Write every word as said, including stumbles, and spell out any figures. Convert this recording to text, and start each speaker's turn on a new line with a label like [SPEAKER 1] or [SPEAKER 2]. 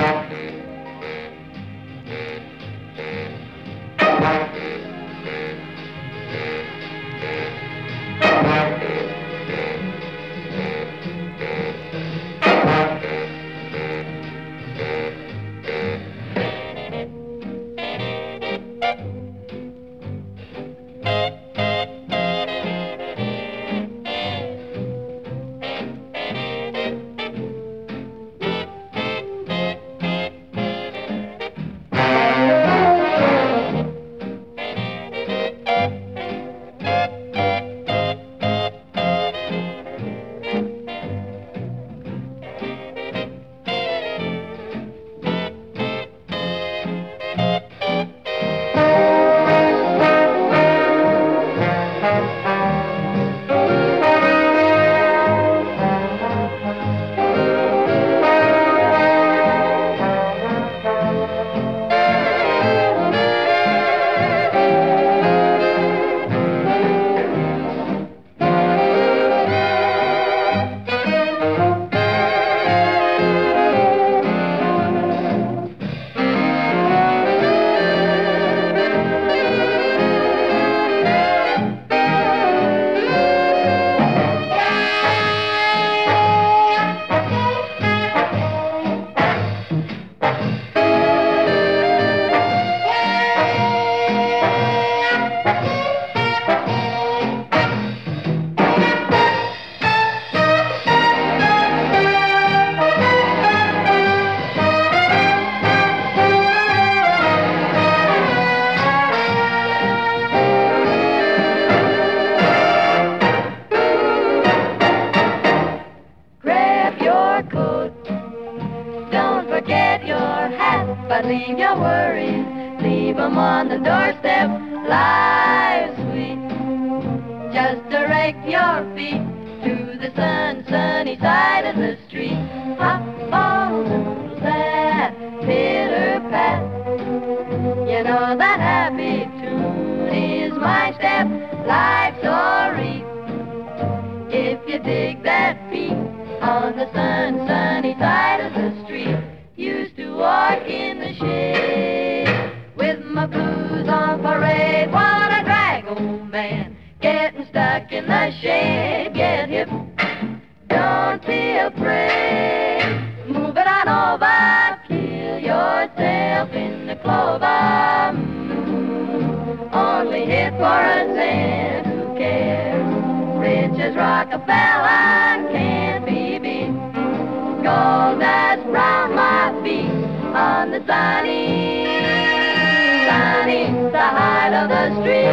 [SPEAKER 1] Forget your hat, but leave your worries, leave 'em on the doorstep. Life's sweet, just direct your feet to the sun, sunny side of the street. Hop, falls, that pitter-pat, you know that happy tune is my step. Life's alright if you dig that beat on the sun, sunny side of the street. Used to walk in the shade with my blues on parade. What a drag, old man, getting stuck in the shade. Get hip, don't be afraid, move it on over, kill yourself in the clover. Mm, only hit for a cent, who cares? Rich as Rockefeller, can't be beat. Gold dust round my feet on the sunny, sunny side of the street.